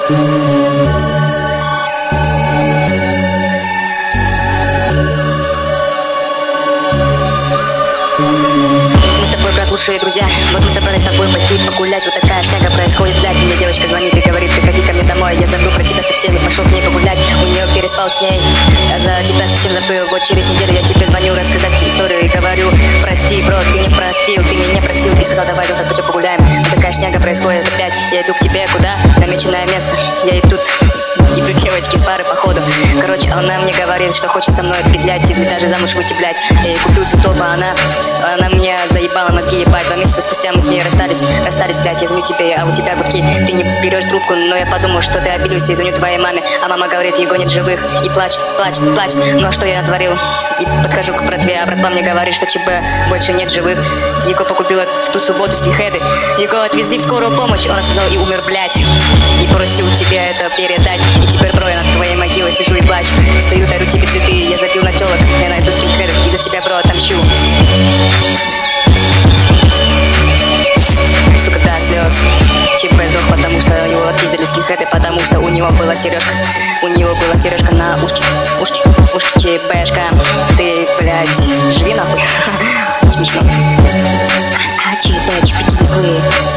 Лучшие друзья, вот мы собрались с тобой пойти погулять. Вот такая шняга происходит, блядь. Мне девочка звонит и говорит: приходи ко мне домой. Я забыл про тебя со всеми, пошел к ней погулять. У нее переспал с ней, а за тебя совсем забыл. Вот через неделю я тебе звоню рассказать историю и говорю: прости, бро, ты не простил, ты меня просил и сказал: давай завтра пойдем погуляем. Вот такая шняга происходит опять. Я иду к тебе, куда? Намеченное место. Я иду девочки с пары походу. Короче, она мне говорит, что хочет со мной петлять или даже замуж выйти, блядь. Я ей купил цветов, а она мне заебала мозги ебать. 2 месяца спустя мы с ней расстались, блядь. Я звоню тебе, а у тебя гудки, ты не берешь трубку. Но я подумал, что ты обиделся, и звоню твоей маме. А мама говорит: его нет живых. И плачет. Ну а что я натворил? И подхожу к братве, а братва мне говорит, что ЧБ больше нет живых. Его погубила в ту субботу скинхеды. Его отвезли в скорую помощь, он сказал и умер, блядь. И просил тебе это передать. И теперь, бро, я над твоей могилой сижу и плачу. Стою, дарю тебе цветы, я забил на телок. Я найду скинхедов и за тебя, бро, отомщу. Сука, до слез. ЧП сдох, потому что его отпиздили скинхеды, потому что у него была сережка. У него была сережка на ушке. Ушки, ЧПшка. Ты, блядь, живи нахуй. Смешно. ЧП, чпики из Москвы.